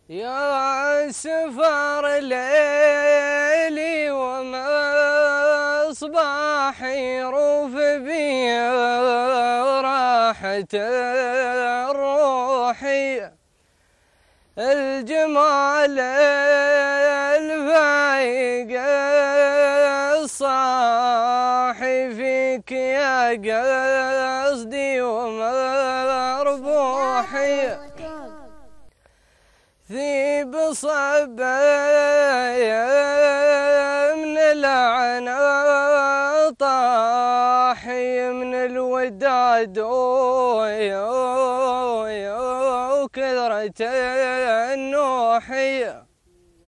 يا سفر ليلي ومصباحي روف بي راحة الروحي الجمال الفايق الصاحي فيك يا قصدي ومربوحي ذيب صبايا من العنى طاحي من الوداد وكثرة النوحي